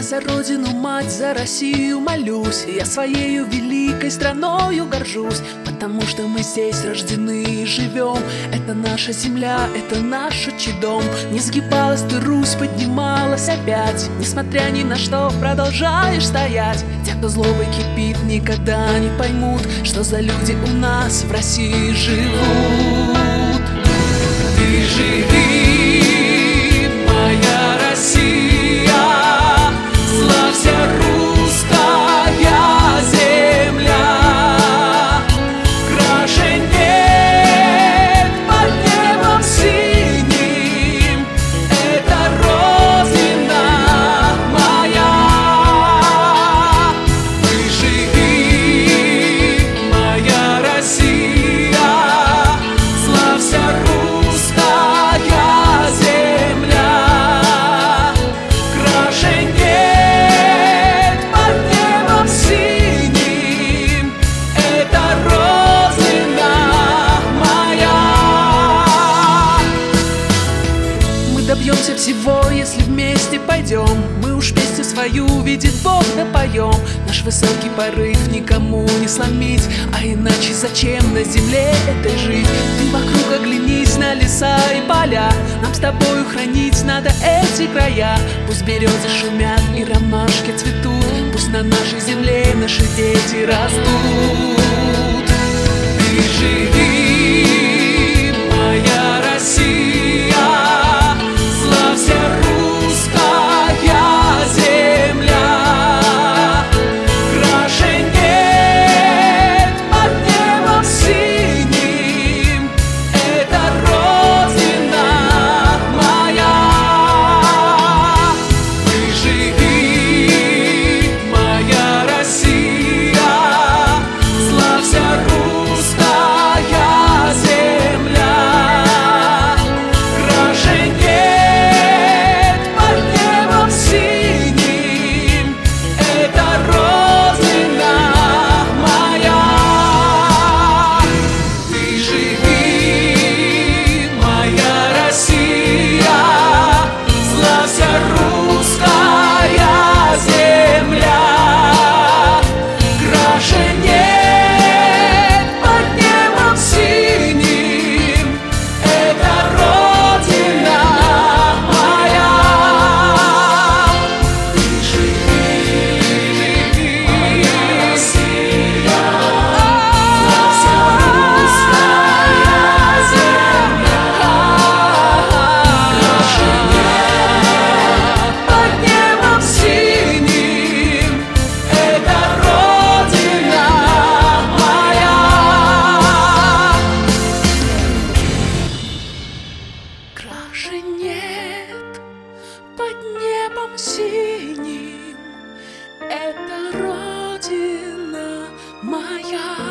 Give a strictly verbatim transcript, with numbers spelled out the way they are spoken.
за родину, мать, за Россию молюсь. Я своею великой страною горжусь, потому что мы здесь рождены и живем. Это наша земля, это наш отчий дом. Не сгибалась ты, Русь, поднималась опять. Несмотря ни на что, продолжаешь стоять. Те, кто злобой кипит, никогда не поймут, что за люди у нас в России живут. Ты живи, моя Россия, славься, русская земля. Краше нет под небом синим, это родина моя. Ты живи, моя Россия, славься, русская земля. Краше нет под небом синим, это родина моя. Мы добьемся всего, если вместе пойдем. Мы уж песню свою, видит Бог, напоем. Наш высокий порыв никому не сломить, а иначе зачем на земле этой жить? Ты вокруг оглянись на леса и поля, нам с тобою хранить надо эти края. Пусть березы шумят и ромашки цветут, пусть на нашей земле наши дети растут. Ты живи, моя Россия, славься, русская земля. Краше нет под небом синим, это родина моя. Ты живи, моя Россия, славься, русская земля. Краше нет под небом синим, это родина моя. Ты живи, моя Россия, славься, русская земля. Краше нет под небом синим, это родина моя. Ты живи, моя Россия, славься, русская земля. Краше нет под небом синим, это родина моя. Краше нет под небом синим, это родина моя.